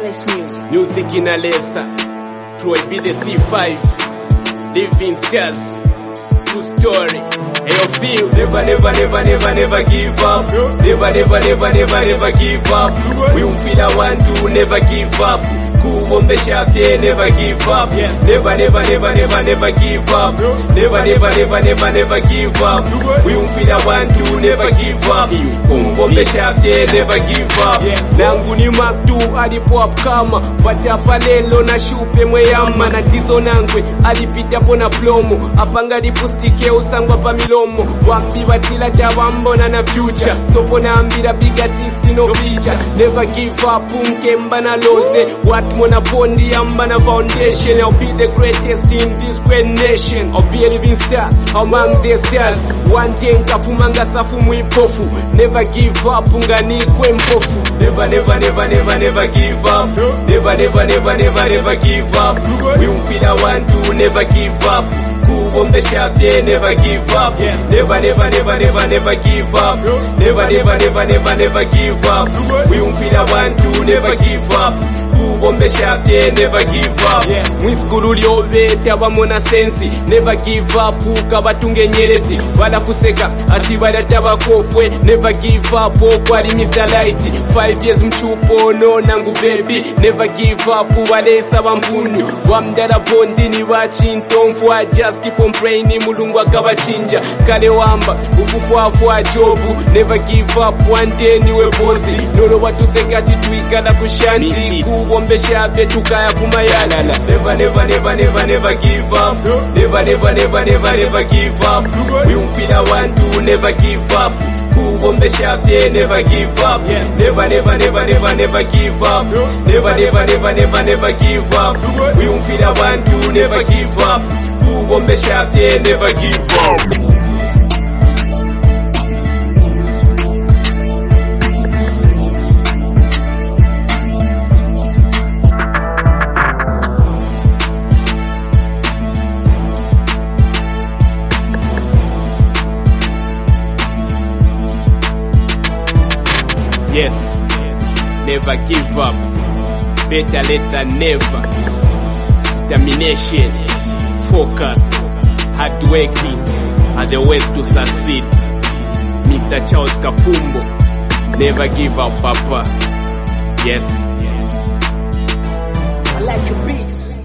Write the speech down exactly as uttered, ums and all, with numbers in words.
Timeless music. Music in a lesser. Troy be the C five. Living stars. True story. Hey, feel. Never, never, never, never, never give up. Never, never, never, never, never give up. We won't feel I want to never give up. Kuombesha pia never give up. Never, never, never, never, never give up. Never, never, never, never, never give up. We won't feel I want to never give up. Kuombesha pia never give up. Nangu ni maktu alipo kama pata palelo na shupe mweyama na tizo nangwe alipita pona plomo apanga lipustike usangwa pa milomo wambi watila tawambona na future topo na ambira biga tisti no feature. Never give up unkemba na loze what mona bondi amba na foundation. I'll be the greatest in this great nation. I'll be a living star among the stars. One day nkafumanga safu mwipofu. Never give up ungani kwe mpofu. Never, never, never, never, never give up. Never, never, never, never, never give up. We won't feel I want to never give up. Kuombesha pia never give up. Never, never, never, never, never give up. Never, never, never, never, never give up. We won't feel I want to never give up. Kuombesha pia never give up. Mwiskuru lyobeta bamona sensi. Never give up ukabatunge nyereti. Wala kuseka ati badataba kopwe. Never give up okwali Mister Light. Five years mchupo no nangu baby. Never give up walesa bambunyu. Wamdala bondi ni wachintonfu. I just keep on praying mulungu akabachinja. Kale wamba ukufuafua jobu. Never give up one day niwe bosi. Nolo watu sekati tuikala kushanti. Kuombesha betu kaya kumayala. Never, never, never, never, never give up. Never, never, never, never, never give up. We won't feel I want to never give up. Kuombesha pia never give up. Never, never, never, never, never give up. Never, never, never, never, never give up. We won't feel I want to never give up. Kuombesha pia never give up. Yes, never give up. Better late than never. Determination, focus, hard working are the ways to succeed. Mister Charles Kafumbo, never give up, Papa. Yes. I like your beats.